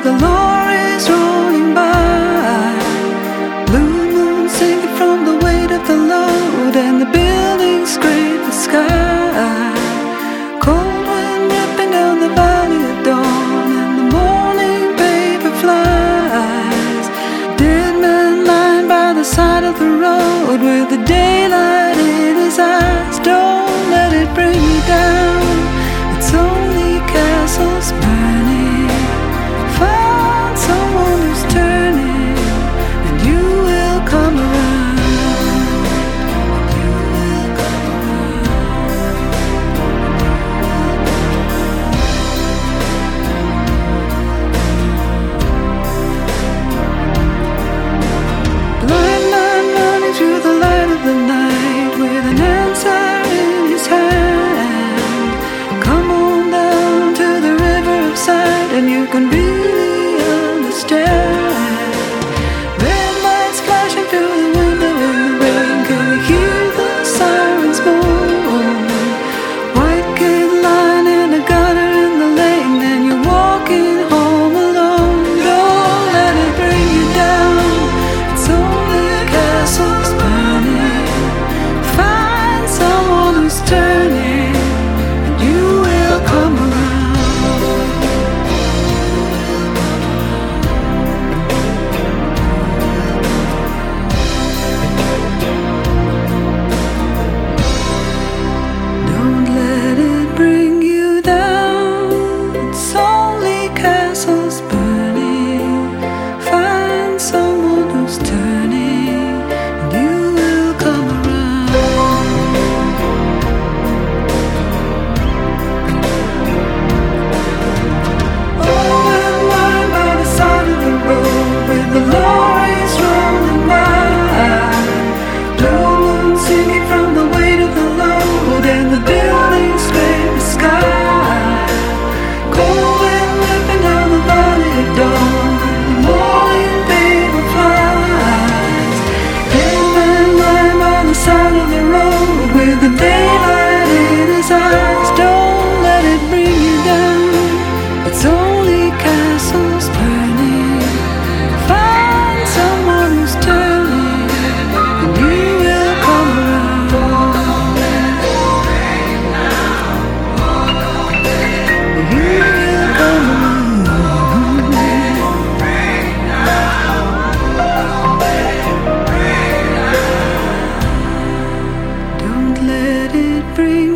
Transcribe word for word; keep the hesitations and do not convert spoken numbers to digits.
the lorries rolling by. Blue moon sinking from the weight of the load, and the buildings scrape the sky. Cold wind ripping down the valley at dawn, and the morning paper flies. Dead man lying by the side of the road with the daylight in his eyes. Don't let it bring you down, it's only castles burning. Find someone who's turning, and you will come around. You will come around. Blind man running through the light of the night with an answer in his hand. Come on down to the river of sight, and you can really understand. Red lights flashing through the window in the rain. Can you hear the sirens moan? White kid lying in a gutter in the lane, and you're walking home alone. Don't let it bring you down, it's only castles burning. Find someone who's turning, and you will come around. Don't let it bring you down, it's only castles burning. Find someone who's turning, and you will come around. Oh, and lying by the side of the road with the lorries rolling by. Blue moon sinking from the weight of the load, and the buildings scrape the sky. Cold wind ripping down the valley at dawn, and the morning paper flies. Dead man lying by the side of the road with the daylight in his eyes. Don't let it bring you down, it's only castles burning. Find someone who's turning, and you will come around. You will come around. Don't let it bring